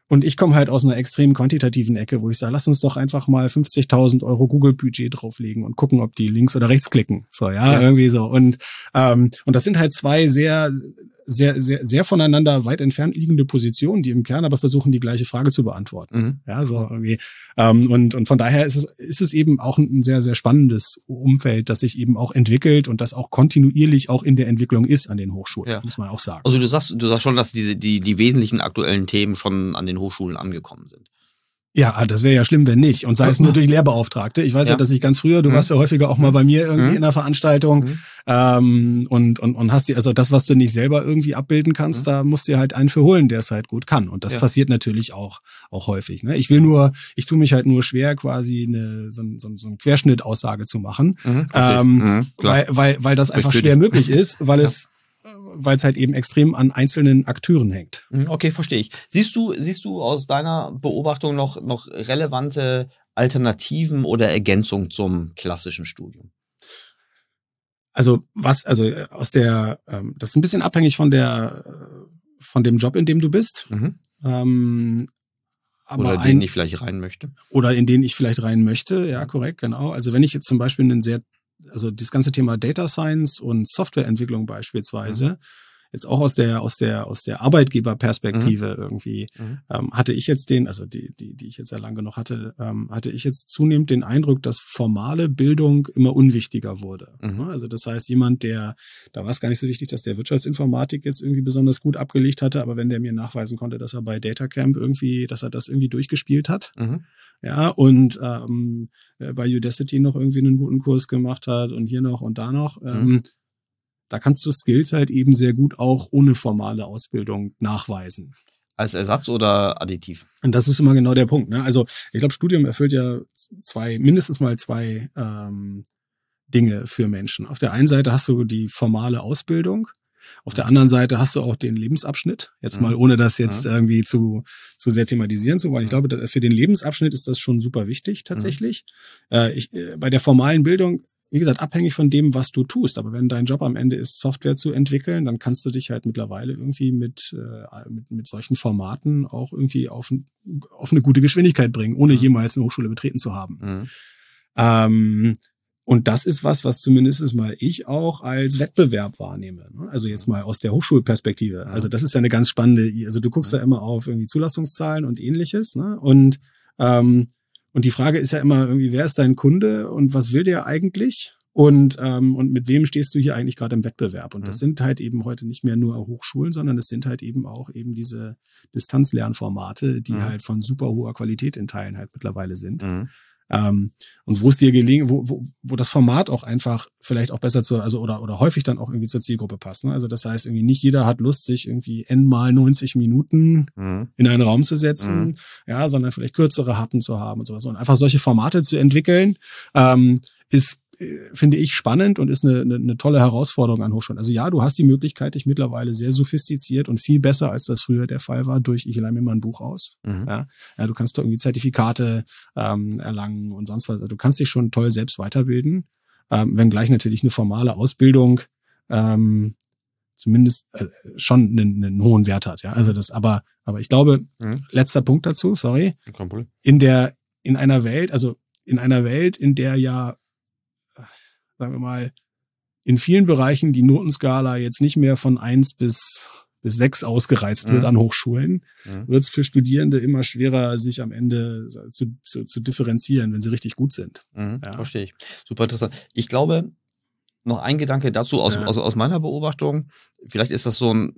S3: Und ich komme halt aus einer extrem quantitativen Ecke, wo ich sage, lass uns doch einfach mal 50.000 Euro Google-Budget drauflegen und gucken, ob die links oder rechts klicken. So, ja, irgendwie so. Und das sind halt zwei sehr voneinander weit entfernt liegende Positionen, die im Kern aber versuchen, die gleiche Frage zu beantworten. Ja, so irgendwie. Und von daher ist es eben auch ein sehr, sehr spannendes Umfeld, das sich eben auch entwickelt und das auch kontinuierlich auch in der Entwicklung ist an den Hochschulen, muss man auch sagen.
S1: Also du sagst schon, dass die wesentlichen aktuellen Themen schon an den Hochschulen angekommen sind.
S3: Ja, das wäre ja schlimm, wenn nicht. Und sei es nur durch Lehrbeauftragte. Ich weiß ja, dass ich ganz früher, du warst ja häufiger auch mal bei mir irgendwie in einer Veranstaltung und hast dir, also das, was du nicht selber irgendwie abbilden kannst, da musst du dir halt einen für holen, der es halt gut kann. Und das passiert natürlich auch häufig. Ne? Ich tue mich halt nur schwer, quasi so eine Querschnittaussage zu machen, weil das einfach schwer möglich ist, weil es halt eben extrem an einzelnen Akteuren hängt.
S1: Okay, verstehe ich. Siehst du aus deiner Beobachtung noch relevante Alternativen oder Ergänzungen zum klassischen Studium?
S3: Das ist ein bisschen abhängig von dem Job, in dem du bist.
S1: Oder in den ich vielleicht rein möchte.
S3: Oder in den ich vielleicht rein möchte, ja, korrekt, genau. Also wenn ich jetzt zum Beispiel das ganze Thema Data Science und Softwareentwicklung beispielsweise, jetzt auch aus der Arbeitgeberperspektive irgendwie, hatte ich jetzt die ich jetzt ja lange genug hatte ich jetzt zunehmend den Eindruck, dass formale Bildung immer unwichtiger wurde. Also das heißt, da war es gar nicht so wichtig, dass der Wirtschaftsinformatik jetzt irgendwie besonders gut abgelegt hatte, aber wenn der mir nachweisen konnte, dass er bei Datacamp dass er das irgendwie durchgespielt hat, ja, und bei Udacity noch irgendwie einen guten Kurs gemacht hat und hier noch und da noch, da kannst du Skills halt eben sehr gut auch ohne formale Ausbildung nachweisen.
S1: Als Ersatz oder additiv?
S3: Und das ist immer genau der Punkt. Ne? Also ich glaube, Studium erfüllt ja mindestens mal zwei Dinge für Menschen. Auf der einen Seite hast du die formale Ausbildung, auf der anderen Seite hast du auch den Lebensabschnitt. Jetzt mal, ohne das jetzt irgendwie zu sehr thematisieren zu wollen. Ich glaube, für den Lebensabschnitt ist das schon super wichtig tatsächlich. Bei der formalen Bildung, wie gesagt, abhängig von dem, was du tust. Aber wenn dein Job am Ende ist, Software zu entwickeln, dann kannst du dich halt mittlerweile irgendwie mit solchen Formaten auch irgendwie auf eine gute Geschwindigkeit bringen, ohne jemals eine Hochschule betreten zu haben. Und das ist was zumindest mal ich auch als Wettbewerb wahrnehme. Also jetzt mal aus der Hochschulperspektive. Also das ist ja eine ganz spannende, also du guckst ja immer auf irgendwie Zulassungszahlen und ähnliches, ne? Und die Frage ist ja immer irgendwie, wer ist dein Kunde und was will der eigentlich? Und mit wem stehst du hier eigentlich gerade im Wettbewerb? Und das sind halt eben heute nicht mehr nur Hochschulen, sondern es sind halt eben auch eben diese Distanzlernformate, die halt von super hoher Qualität in Teilen halt mittlerweile sind. Und wo es dir gelingt, wo das Format auch einfach vielleicht auch besser oder häufig dann auch irgendwie zur Zielgruppe passt. Ne? Also das heißt, irgendwie nicht jeder hat Lust, sich irgendwie n-mal 90 Minuten in einen Raum zu setzen, ja, sondern vielleicht kürzere Happen zu haben und sowas. Und einfach solche Formate zu entwickeln, ist, finde ich, spannend und ist eine tolle Herausforderung an Hochschulen. Also ja, du hast die Möglichkeit, dich mittlerweile sehr sophistiziert und viel besser, als das früher der Fall war, ich leih mir mal ein Buch aus. Ja, du kannst da irgendwie Zertifikate erlangen und sonst was. Also du kannst dich schon toll selbst weiterbilden, wenngleich natürlich eine formale Ausbildung zumindest schon einen hohen Wert hat. Ja, also aber ich glaube, letzter Punkt dazu, sorry, in einer Welt, in der ja, sagen wir mal, in vielen Bereichen die Notenskala jetzt nicht mehr von 1 bis 6 ausgereizt wird an Hochschulen, wird es für Studierende immer schwerer, sich am Ende zu differenzieren, wenn sie richtig gut sind.
S1: Ja. Verstehe ich. Super interessant. Ich glaube, noch ein Gedanke dazu aus meiner Beobachtung, vielleicht ist das so ein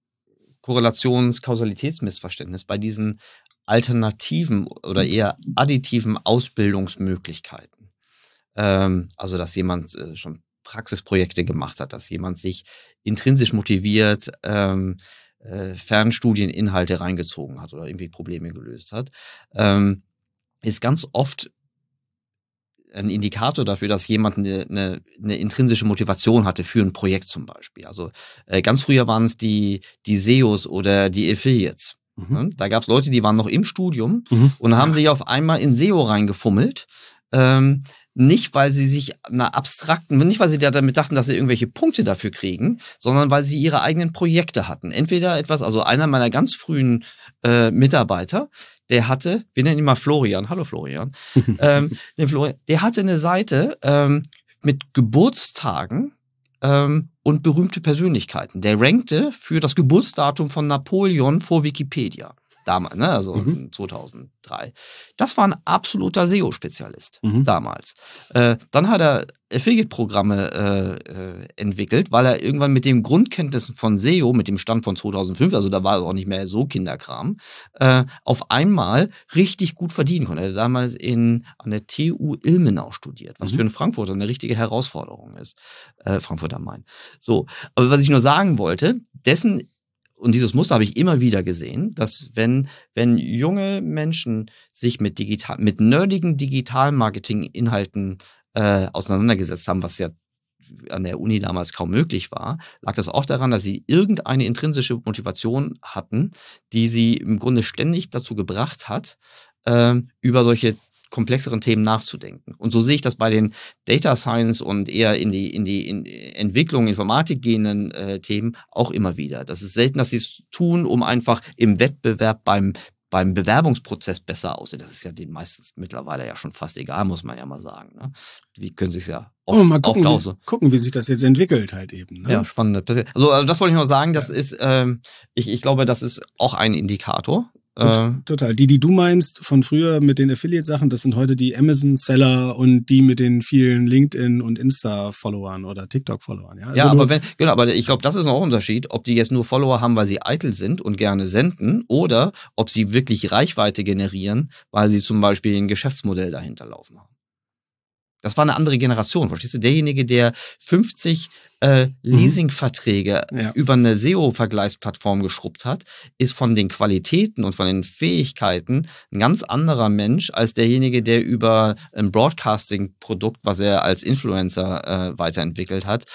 S1: Korrelations-Kausalitätsmissverständnis bei diesen alternativen oder eher additiven Ausbildungsmöglichkeiten. Also, dass jemand schon Praxisprojekte gemacht hat, dass jemand sich intrinsisch motiviert Fernstudieninhalte reingezogen hat oder irgendwie Probleme gelöst hat, ist ganz oft ein Indikator dafür, dass jemand eine intrinsische Motivation hatte für ein Projekt zum Beispiel. Also ganz früher waren es die SEOs oder die Affiliates. Da gab es Leute, die waren noch im Studium und haben sich auf einmal in SEO reingefummelt, nicht, weil sie sich nicht, weil sie damit dachten, dass sie irgendwelche Punkte dafür kriegen, sondern weil sie ihre eigenen Projekte hatten. Entweder also einer meiner ganz frühen Mitarbeiter, der hatte, wir nennen ihn mal Florian, hallo Florian, der hatte eine Seite mit Geburtstagen und berühmte Persönlichkeiten. Der rankte für das Geburtsdatum von Napoleon vor Wikipedia. Damals, ne, also 2003. Das war ein absoluter SEO-Spezialist damals. Dann hat er Affiliate-Programme entwickelt, weil er irgendwann mit den Grundkenntnissen von SEO, mit dem Stand von 2005, also da war es auch nicht mehr so Kinderkram, auf einmal richtig gut verdienen konnte. Er hat damals an der TU Ilmenau studiert, was für einen Frankfurter eine richtige Herausforderung ist. Frankfurt am Main. So, aber was ich nur sagen wollte, und dieses Muster habe ich immer wieder gesehen, dass wenn junge Menschen sich mit nerdigen Digital-Marketing-Inhalten auseinandergesetzt haben, was ja an der Uni damals kaum möglich war, lag das auch daran, dass sie irgendeine intrinsische Motivation hatten, die sie im Grunde ständig dazu gebracht hat, über solche komplexeren Themen nachzudenken. Und so sehe ich das bei den Data Science und eher in die Entwicklung, Informatik gehenden Themen auch immer wieder. Das ist selten, dass sie es tun, um einfach im Wettbewerb beim Bewerbungsprozess besser aussehen. Das ist ja den meistens mittlerweile ja schon fast egal, muss man ja mal sagen. Ne? Wie können sie es ja oft,
S3: mal gucken, wie sich das jetzt entwickelt halt eben. Ne?
S1: Ja, spannend. Also das wollte ich nur sagen, das ist, ich glaube, das ist auch ein Indikator.
S3: Total. Die du meinst von früher mit den Affiliate-Sachen, das sind heute die Amazon-Seller und die mit den vielen LinkedIn- und Insta-Followern oder TikTok-Followern. Ja, also
S1: ja, aber ich glaube, das ist auch ein Unterschied, ob die jetzt nur Follower haben, weil sie eitel sind und gerne senden, oder ob sie wirklich Reichweite generieren, weil sie zum Beispiel ein Geschäftsmodell dahinter laufen haben. Das war eine andere Generation, verstehst du? Derjenige, der 50 Leasingverträge über eine SEO-Vergleichsplattform geschrubbt hat, ist von den Qualitäten und von den Fähigkeiten ein ganz anderer Mensch als derjenige, der über ein Broadcasting-Produkt, was er als Influencer weiterentwickelt hat,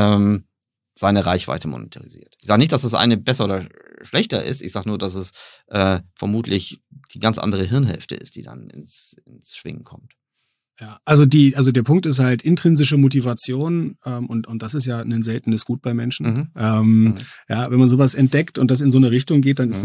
S1: seine Reichweite monetarisiert. Ich sage nicht, dass das eine besser oder schlechter ist. Ich sage nur, dass es vermutlich die ganz andere Hirnhälfte ist, die dann ins Schwingen kommt.
S3: Ja, also der Punkt ist halt intrinsische Motivation und das ist ja ein seltenes Gut bei Menschen. Ja, wenn man sowas entdeckt und das in so eine Richtung geht, dann ist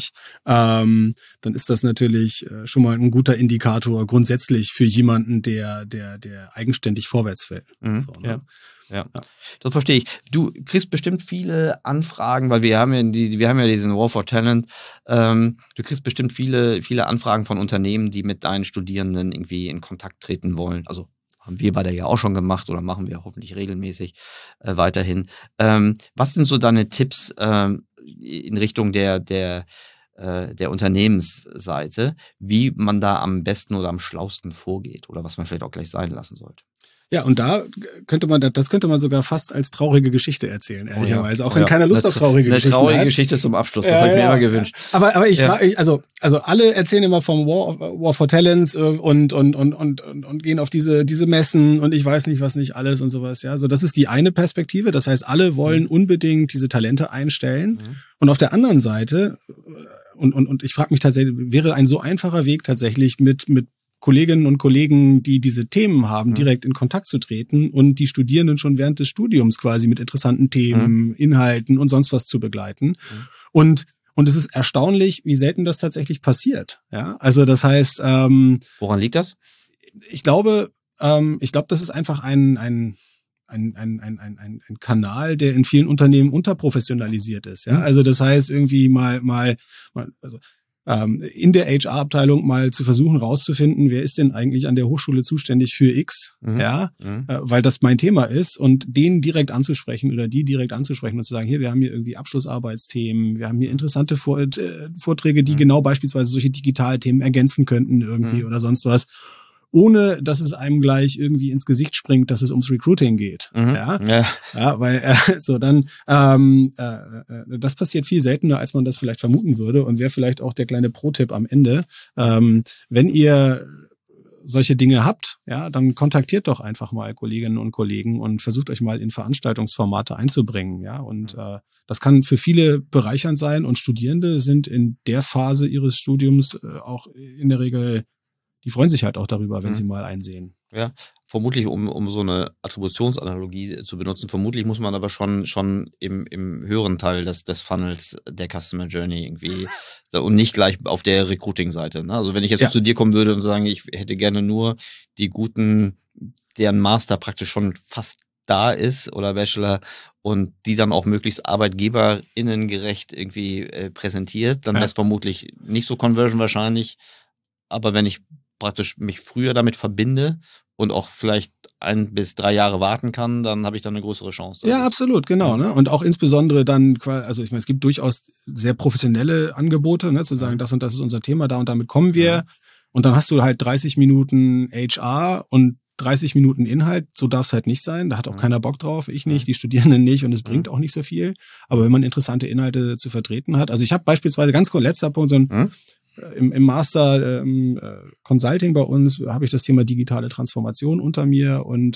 S3: das natürlich schon mal ein guter Indikator grundsätzlich für jemanden, der eigenständig vorwärts fällt. So, ne?
S1: Ja, das verstehe ich. Du kriegst bestimmt viele Anfragen, weil wir haben ja diesen War for Talent. Du kriegst bestimmt viele Anfragen von Unternehmen, die mit deinen Studierenden irgendwie in Kontakt treten wollen. Also haben wir beide ja auch schon gemacht oder machen wir hoffentlich regelmäßig weiterhin. Was sind so deine Tipps in Richtung der Unternehmensseite, wie man da am besten oder am schlausten vorgeht oder was man vielleicht auch gleich sein lassen sollte?
S3: Ja, und könnte man sogar fast als traurige Geschichte erzählen, ehrlicherweise. Auch wenn keiner Lust auf traurige Geschichten hat.
S1: Eine traurige Geschichte zum Abschluss, das habe ich mir immer gewünscht.
S3: Aber ich frage, also alle erzählen immer vom War for Talents und gehen auf diese Messen und ich weiß nicht, was nicht alles und sowas, ja. So, das ist die eine Perspektive. Das heißt, alle wollen unbedingt diese Talente einstellen. Und auf der anderen Seite, und ich frage mich tatsächlich, wäre ein so einfacher Weg tatsächlich mit Kolleginnen und Kollegen, die diese Themen haben, direkt in Kontakt zu treten und die Studierenden schon während des Studiums quasi mit interessanten Themen, Inhalten und sonst was zu begleiten. Und es ist erstaunlich, wie selten das tatsächlich passiert. Ja, also das heißt,
S1: woran liegt das?
S3: Ich glaube, das ist einfach ein Kanal, der in vielen Unternehmen unterprofessionalisiert ist. Ja, also das heißt irgendwie in der HR-Abteilung mal zu versuchen rauszufinden, wer ist denn eigentlich an der Hochschule zuständig für X, weil das mein Thema ist und den direkt anzusprechen oder die direkt anzusprechen und zu sagen, hier, wir haben hier irgendwie Abschlussarbeitsthemen, wir haben hier interessante Vorträge, die genau beispielsweise solche Digitalthemen ergänzen könnten irgendwie oder sonst was, ohne dass es einem gleich irgendwie ins Gesicht springt, dass es ums Recruiting geht. Weil das passiert viel seltener, als man das vielleicht vermuten würde und wäre vielleicht auch der kleine Pro-Tipp am Ende. Wenn ihr solche Dinge habt, ja, dann kontaktiert doch einfach mal Kolleginnen und Kollegen und versucht euch mal in Veranstaltungsformate einzubringen, ja, und das kann für viele bereichernd sein und Studierende sind in der Phase ihres Studiums auch in der Regel die freuen sich halt auch darüber, wenn sie mal einsehen.
S1: Ja, vermutlich, um so eine Attributionsanalogie zu benutzen, vermutlich muss man aber schon im höheren Teil des Funnels der Customer Journey irgendwie und nicht gleich auf der Recruiting-Seite. Ne? Also wenn ich jetzt zu dir kommen würde und sagen, ich hätte gerne nur die guten, deren Master praktisch schon fast da ist oder Bachelor und die dann auch möglichst arbeitgeberinnengerecht irgendwie präsentiert, dann wäre es vermutlich nicht so Conversion wahrscheinlich. Aber wenn ich praktisch mich früher damit verbinde und auch vielleicht 1 bis 3 Jahre warten kann, dann habe ich dann eine größere Chance.
S3: Ja, absolut, genau. Ne? Und auch insbesondere dann, also ich meine, es gibt durchaus sehr professionelle Angebote, ne, zu sagen, das und das ist unser Thema, da und damit kommen wir. Ja. Und dann hast du halt 30 Minuten HR und 30 Minuten Inhalt, so darf es halt nicht sein. Da hat auch keiner Bock drauf, ich nicht, die Studierenden nicht und es bringt auch nicht so viel. Aber wenn man interessante Inhalte zu vertreten hat, also ich habe beispielsweise, ganz kurz, letzter Punkt, so ein im Master Consulting bei uns habe ich das Thema digitale Transformation unter mir und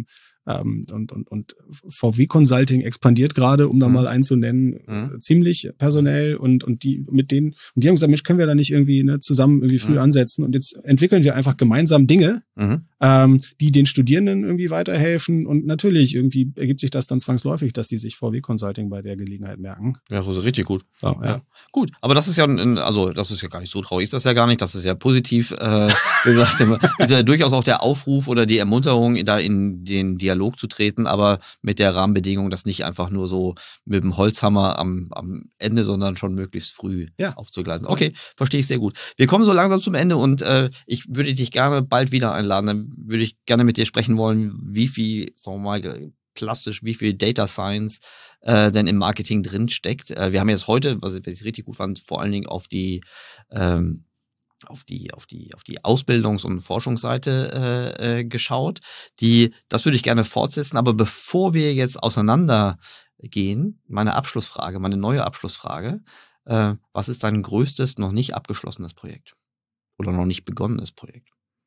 S3: VW Consulting expandiert gerade, um da mal einen zu nennen, ziemlich personell und die haben gesagt, Mensch, können wir da nicht irgendwie zusammen irgendwie früh ansetzen und jetzt entwickeln wir einfach gemeinsam Dinge, die den Studierenden irgendwie weiterhelfen und natürlich irgendwie ergibt sich das dann zwangsläufig, dass die sich VW Consulting bei der Gelegenheit merken.
S1: Ja, das ist richtig gut.
S3: So, ja.
S1: Gut, aber das ist ja, das ist ja gar nicht so traurig, ist das ja gar nicht, das ist ja positiv. Wie gesagt, ist ja durchaus auch der Aufruf oder die Ermunterung, da in den Dialog zu treten, aber mit der Rahmenbedingung, das nicht einfach nur so mit dem Holzhammer am Ende, sondern schon möglichst früh aufzugleisen. Okay, verstehe ich sehr gut. Wir kommen so langsam zum Ende und ich würde dich gerne bald wieder einladen. Dann würde ich gerne mit dir sprechen wollen, wie viel, sagen wir mal, plastisch, wie viel Data Science denn im Marketing drin steckt. Wir haben jetzt heute, was ich richtig gut fand, vor allen Dingen auf die Ausbildungs- und Forschungsseite geschaut. Das würde ich gerne fortsetzen, aber bevor wir jetzt auseinandergehen, meine neue Abschlussfrage, was ist dein größtes, noch nicht abgeschlossenes Projekt? Oder noch nicht begonnenes Projekt?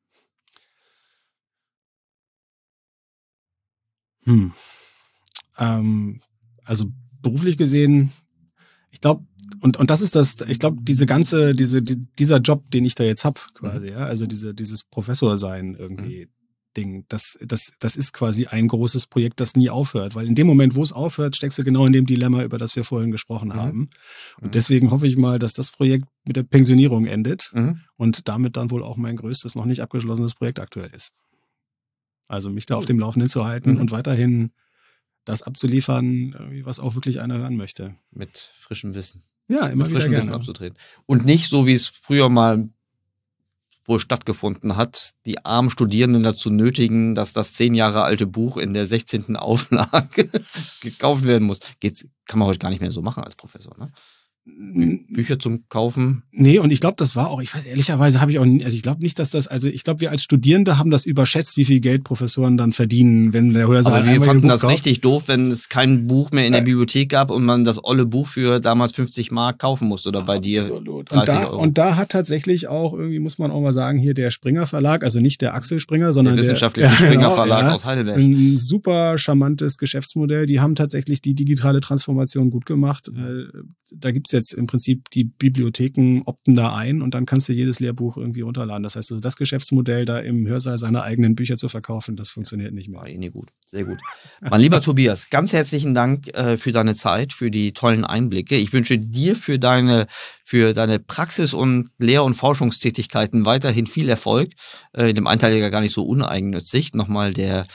S3: Also beruflich gesehen, ich glaube, und das ist das, ich glaube, dieser Job, den ich da jetzt hab, quasi, ja, also dieses Professor-Sein irgendwie Ding, das ist quasi ein großes Projekt, das nie aufhört, weil in dem Moment, wo es aufhört, steckst du genau in dem Dilemma, über das wir vorhin gesprochen haben. Und deswegen hoffe ich mal, dass das Projekt mit der Pensionierung endet und damit dann wohl auch mein größtes, noch nicht abgeschlossenes Projekt aktuell ist. Also mich da auf dem Laufenden zu halten und weiterhin das abzuliefern, was auch wirklich einer hören möchte.
S1: Mit frischem Wissen.
S3: Ja, immer wieder gerne.
S1: Wissen abzutreten. Und nicht so, wie es früher mal wohl stattgefunden hat, die armen Studierenden dazu nötigen, dass das 10 Jahre alte Buch in der 16. Auflage gekauft werden muss. Kann man heute gar nicht mehr so machen als Professor, ne? Bücher zum Kaufen?
S3: Nee, und ich glaube, das war auch, ich weiß, ehrlicherweise habe ich auch, ich glaube nicht, dass ich glaube, wir als Studierende haben das überschätzt, wie viel Geld Professoren dann verdienen, wenn der Hörsaal
S1: einmal. Aber wir fanden das richtig doof, wenn es kein Buch mehr in der Bibliothek gab und man das olle Buch für damals 50 Mark kaufen musste oder bei dir 30 Euro.
S3: Und da hat tatsächlich auch irgendwie, muss man auch mal sagen, hier der Springer Verlag, also nicht der Axel Springer, sondern
S1: der wissenschaftliche Springer Verlag aus Heidelberg.
S3: Ein super charmantes Geschäftsmodell. Die haben tatsächlich die digitale Transformation gut gemacht. Da gibt's jetzt im Prinzip die Bibliotheken opten da ein und dann kannst du jedes Lehrbuch irgendwie runterladen. Das heißt, also das Geschäftsmodell, da im Hörsaal seine eigenen Bücher zu verkaufen, das funktioniert nicht mehr.
S1: War nicht gut. Sehr gut. Mein lieber Tobias, ganz herzlichen Dank für deine Zeit, für die tollen Einblicke. Ich wünsche dir für deine Praxis- und Lehr- und Forschungstätigkeiten weiterhin viel Erfolg. In dem Einteil ja gar nicht so uneigennützig. Nochmal der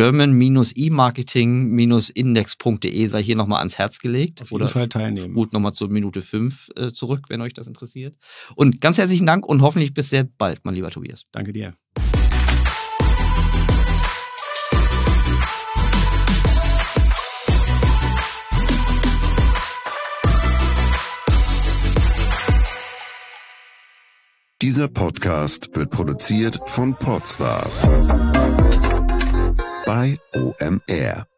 S1: German-E-Marketing-Index.de sei hier nochmal ans Herz gelegt.
S3: Auf jeden Fall teilnehmen.
S1: Gut, nochmal zur Minute 5 zurück, wenn euch das interessiert. Und ganz herzlichen Dank und hoffentlich bis sehr bald, mein lieber Tobias.
S3: Danke dir.
S4: Dieser Podcast wird produziert von Podstars bei OMR.